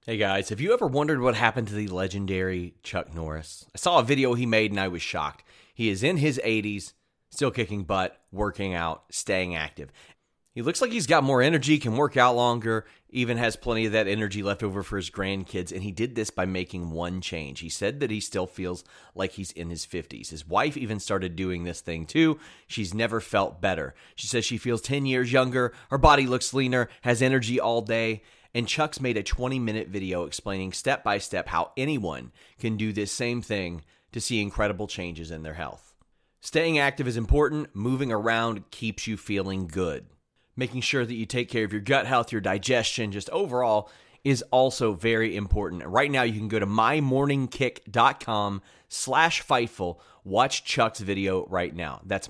Hey guys, have you ever wondered what happened to the legendary Chuck Norris? I saw a video he made and I was shocked. He is in his 80s, still kicking butt, working out, staying active. He looks like he's got more energy, can work out longer, even has plenty of that energy left over for his grandkids, and he did this by making one change. He said that he still feels like he's in his 50s. His wife even started doing this thing too. She's never felt better. She says she feels 10 years younger, her body looks leaner, has energy all day. And Chuck's made a 20-minute video explaining step by step how anyone can do this same thing to see incredible changes in their health. Staying active is important. Moving around keeps you feeling good. Making sure that you take care of your gut health, your digestion, just overall is also very important. Right now, you can go to mymorningkick.com/Fightful. Watch Chuck's video right now. That's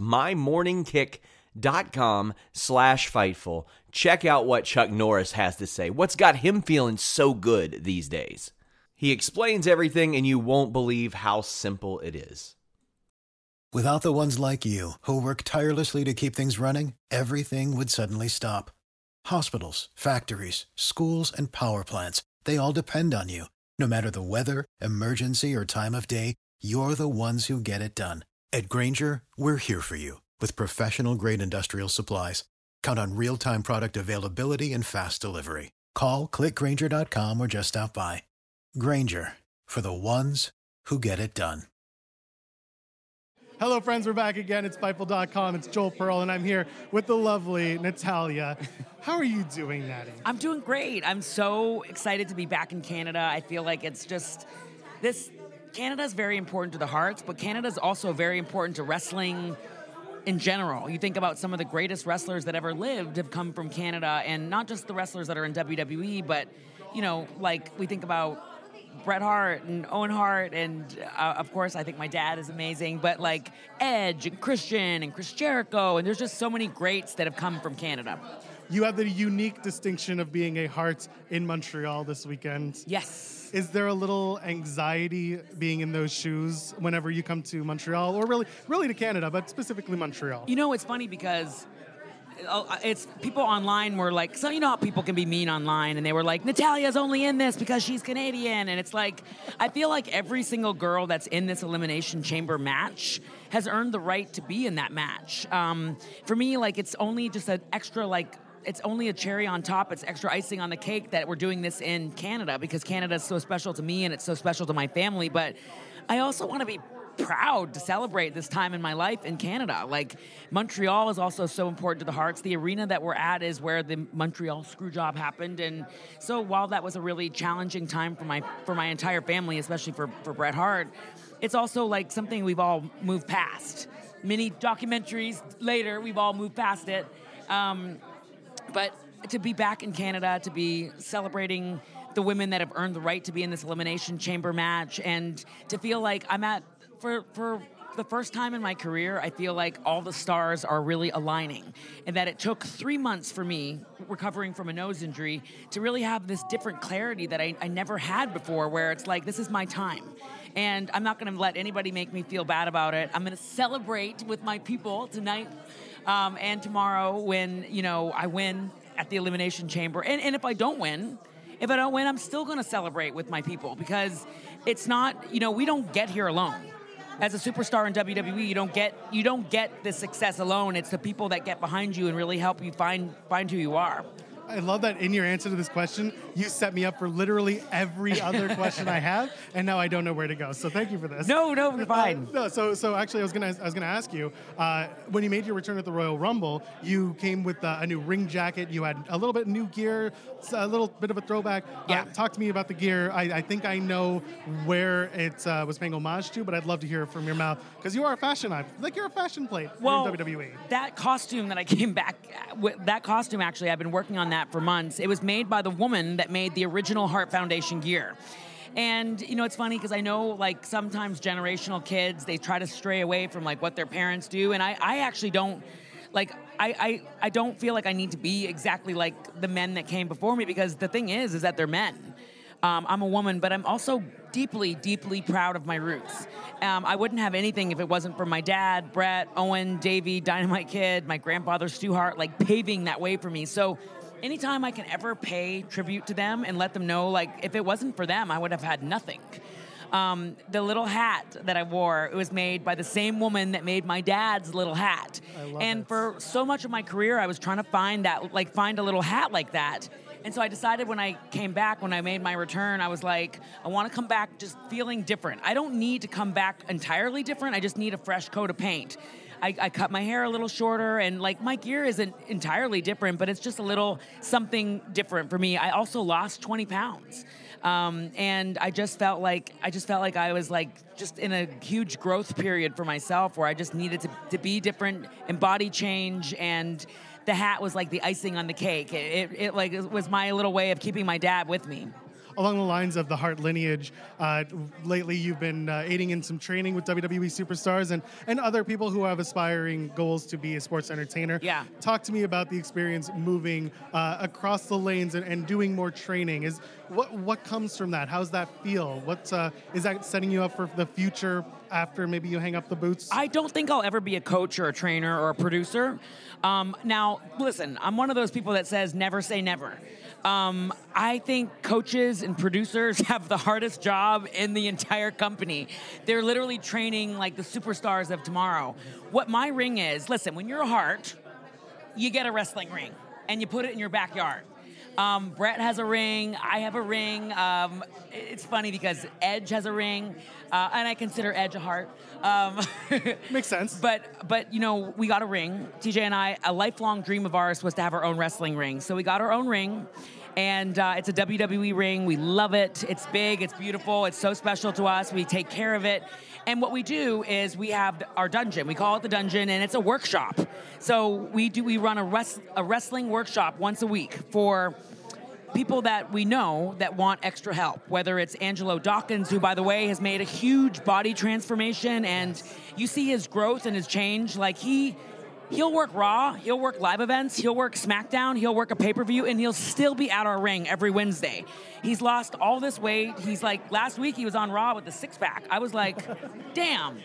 mymorningkick.com/Fightful. Check out what Chuck Norris has to say. What's got him feeling so good these days? He explains everything, and you won't believe how simple it is. Without the ones like you, who work tirelessly to keep things running, everything would suddenly stop. Hospitals, factories, schools, and power plants, they all depend on you. No matter the weather, emergency, or time of day, you're the ones who get it done. At Grainger, we're here for you with professional-grade industrial supplies. Count on real-time product availability and fast delivery. Call, click Grainger.com, or just stop by. Grainger, for the ones who get it done. Hello, friends. We're back again. It's Fightful.com. It's Joel Pearl, and I'm here with the lovely Natalia. How are you doing, Natty? I'm doing great. I'm so excited to be back in Canada. I feel like it's just this. Canada's very important to the Hearts, but Canada's also very important to wrestling in general. You think about some of the greatest wrestlers that ever lived have come from Canada, and not just the wrestlers that are in WWE, but, you know, like we think about Bret Hart and Owen Hart, and of course, I think my dad is amazing, but like Edge and Christian and Chris Jericho, and there's just so many greats that have come from Canada. You have the unique distinction of being a Heart in Montreal this weekend. Yes. Is there a little anxiety being in those shoes whenever you come to Montreal, or really to Canada, but specifically Montreal? You know, it's funny because it's people online were like, so you know how people can be mean online, and they were like, Natalia's only in this because she's Canadian, and it's like, I feel like every single girl that's in this Elimination Chamber match has earned the right to be in that match. For me, like, it's only just an extra, like, it's only a cherry on top. It's extra icing on the cake that we're doing this in Canada, because Canada is so special to me and it's so special to my family. But I also want to be proud to celebrate this time in my life in Canada. Like, Montreal is also so important to the Hearts. The arena that we're at is where the Montreal Screwjob happened. And so while that was a really challenging time for my entire family, especially for Bret Hart, it's also like something we've all moved past. Many documentaries later, we've all moved past it. But to be back in Canada, to be celebrating the women that have earned the right to be in this Elimination Chamber match, and to feel like I'm at, for the first time in my career, I feel like all the stars are really aligning, and that it took 3 months for me, recovering from a nose injury, to really have this different clarity that I never had before, where it's like, this is my time. And I'm not going to let anybody make me feel bad about it. I'm going to celebrate with my people tonight and tomorrow when, you know, I win at the Elimination Chamber. And if I don't win, I'm still going to celebrate with my people, because it's not, you know, we don't get here alone. As a superstar in WWE, you don't get this success alone. It's the people that get behind you and really help you find who you are. I love that in your answer to this question, you set me up for literally every other question I have, and now I don't know where to go. So thank you for this. No, you're fine. So actually, I was gonna ask you, when you made your return at the Royal Rumble, you came with a new ring jacket. You had a little bit new gear, a little bit of a throwback. Yeah. Talk to me about the gear. I think I know where it was paying homage to, but I'd love to hear it from your mouth, because you are a fashion icon. Like, you're a fashion plate in WWE. That costume that I came back with, actually, I've been working on that for months. It was made by the woman that made the original Hart Foundation gear. And, you know, it's funny because I know, like, sometimes generational kids, they try to stray away from, like, what their parents do. And I actually don't, like, I don't feel like I need to be exactly like the men that came before me, because the thing is that they're men. I'm a woman, but I'm also deeply, deeply proud of my roots. I wouldn't have anything if it wasn't for my dad, Bret, Owen, Davey, Dynamite Kid, my grandfather, Stu Hart, like, paving that way for me. So anytime I can ever pay tribute to them and let them know, like, if it wasn't for them, I would have had nothing. The little hat that I wore, it was made by the same woman that made my dad's little hat. I love and it. for so much of my career, I was trying to find a little hat like that. And so I decided when I came back, when I made my return, I was like, I want to come back just feeling different. I don't need to come back entirely different. I just need a fresh coat of paint. I cut my hair a little shorter, and like my gear isn't entirely different, but it's just a little something different for me. I also lost 20 pounds. And I just felt like I was like just in a huge growth period for myself where I just needed to be different and body change, and the hat was like the icing on the cake. It was my little way of keeping my dad with me. Along the lines of the Hart lineage, lately you've been aiding in some training with WWE superstars and other people who have aspiring goals to be a sports entertainer. Yeah. Talk to me about the experience moving across the lanes and doing more training. What comes from that? How's that feel? Is that setting you up for the future after maybe you hang up the boots? I don't think I'll ever be a coach or a trainer or a producer. Now, listen, I'm one of those people that says never say never. I think coaches and producers have the hardest job in the entire company. They're literally training like the superstars of tomorrow. What my ring is, listen, when you're a Hart, you get a wrestling ring and you put it in your backyard. Brett has a ring. I have a ring. It's funny because Edge has a ring, and I consider Edge a Hart. Makes sense. But you know, we got a ring. TJ and I, a lifelong dream of ours was to have our own wrestling ring. So we got our own ring, and it's a WWE ring. We love it. It's big. It's beautiful. It's so special to us. We take care of it. And what we do is we have our dungeon. We call it the dungeon, and it's a workshop. So we run a wrestling workshop once a week for people that we know that want extra help, whether it's Angelo Dawkins, who, by the way, has made a huge body transformation, and you see his growth and his change. Like, he'll work Raw, he'll work live events, he'll work SmackDown, he'll work a pay-per-view, and he'll still be at our ring every Wednesday. He's lost all this weight. He's like, last week he was on Raw with a six-pack. I was like, damn.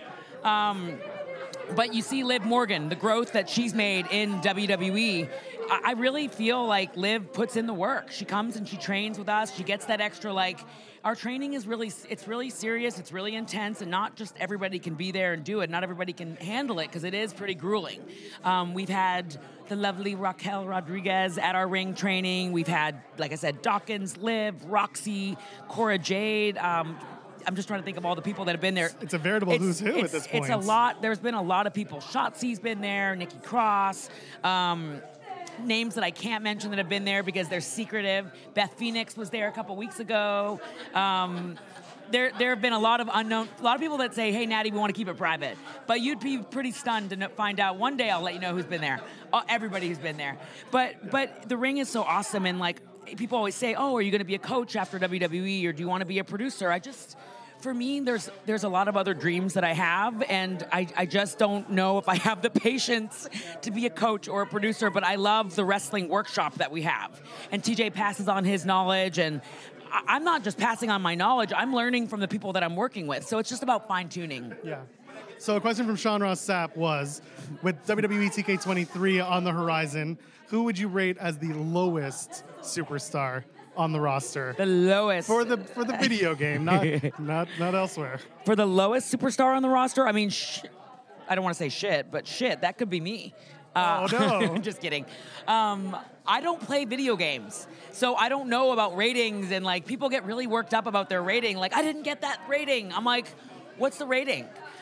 But you see Liv Morgan, the growth that she's made in WWE. I really feel like Liv puts in the work. She comes and she trains with us. She gets that extra, like, our training is really serious. It's really intense, and not just everybody can be there and do it. Not everybody can handle it because it is pretty grueling. We've had the lovely Raquel Rodriguez at our ring training. We've had, like I said, Dawkins, Liv, Roxy, Cora Jade. I'm just trying to think of all the people that have been there. It's a veritable who's who at this point. It's a lot. There's been a lot of people. Shotzi's been there, Nikki Cross, names that I can't mention that have been there because they're secretive. Beth Phoenix was there a couple weeks ago. There have been a lot of people that say, hey, Natty, we want to keep it private. But you'd be pretty stunned to find out. One day I'll let you know who's been there. Everybody who's been there. But the ring is so awesome, and like, people always say, oh, are you going to be a coach after WWE, or do you want to be a producer? For me, there's a lot of other dreams that I have, and I just don't know if I have the patience to be a coach or a producer, but I love the wrestling workshop that we have. And TJ passes on his knowledge, and I'm not just passing on my knowledge, I'm learning from the people that I'm working with. So it's just about fine-tuning. Yeah. So a question from Sean Ross Sapp was, with WWE 2K23 on the horizon, who would you rate as the lowest superstar on the roster? The lowest. For the video game, not elsewhere. For the lowest superstar on the roster, I mean, I don't want to say shit, but shit, that could be me. Oh, no. Just kidding. I don't play video games, so I don't know about ratings, and like, people get really worked up about their rating. Like, I didn't get that rating. I'm like, what's the rating?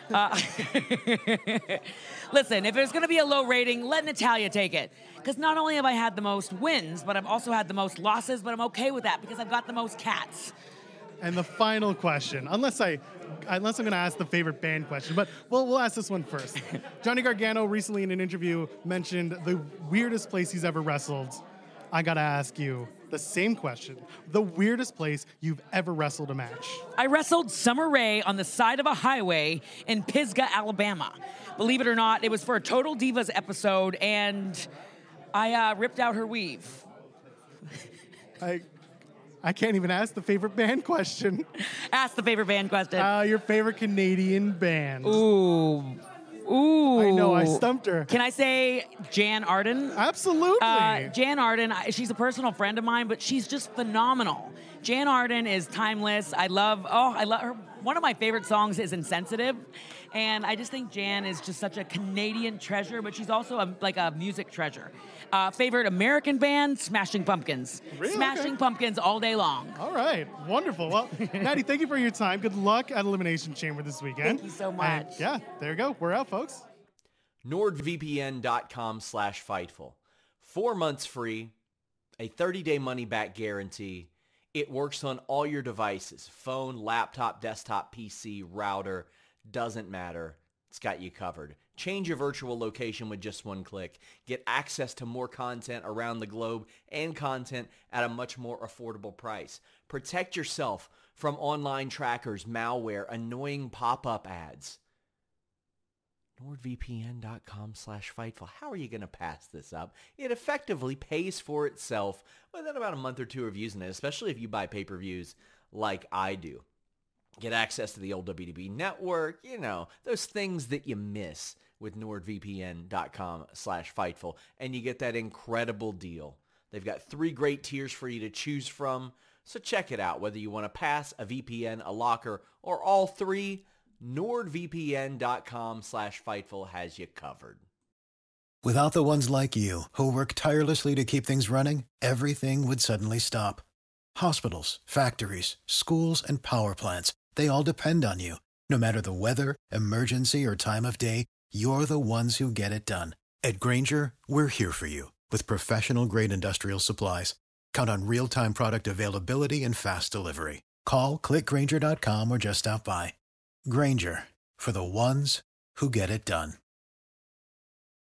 Listen, if there's going to be a low rating, let Natalya take it. Because not only have I had the most wins, but I've also had the most losses, but I'm okay with that because I've got the most cats. And the final question, unless I'm going to ask the favorite band question, but we'll ask this one first. Johnny Gargano recently in an interview mentioned the weirdest place he's ever wrestled. I got to ask you the same question. The weirdest place you've ever wrestled a match. I wrestled Summer Rae on the side of a highway in Pisgah, Alabama. Believe it or not, it was for a Total Divas episode, and I ripped out her weave. I can't even ask the favorite band question. Ask the favorite band question. Your favorite Canadian band. Ooh. Ooh. I know, I stumped her. Can I say Jan Arden? Absolutely. Jan Arden, she's a personal friend of mine, but she's just phenomenal. Jan Arden is timeless. I love her. One of my favorite songs is Insensitive. And I just think Jan is just such a Canadian treasure, but she's also a music treasure. Favorite American band, Smashing Pumpkins. Really? Smashing Okay. Pumpkins all day long. All right. Wonderful. Well, Natty, thank you for your time. Good luck at Elimination Chamber this weekend. Thank you so And, much. yeah, there you go. We're out, folks. NordVPN.com/Fightful. 4 months free, a 30-day money-back guarantee. It works on all your devices, phone, laptop, desktop, PC, router, doesn't matter. It's got you covered. Change your virtual location with just one click. Get access to more content around the globe and content at a much more affordable price. Protect yourself from online trackers, malware, annoying pop-up ads. NordVPN.com/Fightful. How are you going to pass this up? It effectively pays for itself within about a month or two of using it, especially if you buy pay-per-views like I do. Get access to the old WWE network, those things that you miss with NordVPN.com/Fightful. And you get that incredible deal. They've got 3 great tiers for you to choose from. So check it out. Whether you want to pass, a VPN, a locker, or all 3, NordVPN.com/Fightful has you covered. Without the ones like you, who work tirelessly to keep things running, everything would suddenly stop. Hospitals, factories, schools, and power plants, they all depend on you. No matter the weather, emergency, or time of day, you're the ones who get it done. At Grainger, we're here for you with professional-grade industrial supplies. Count on real-time product availability and fast delivery. Call, click Grainger.com, or just stop by. Grainger, for the ones who get it done.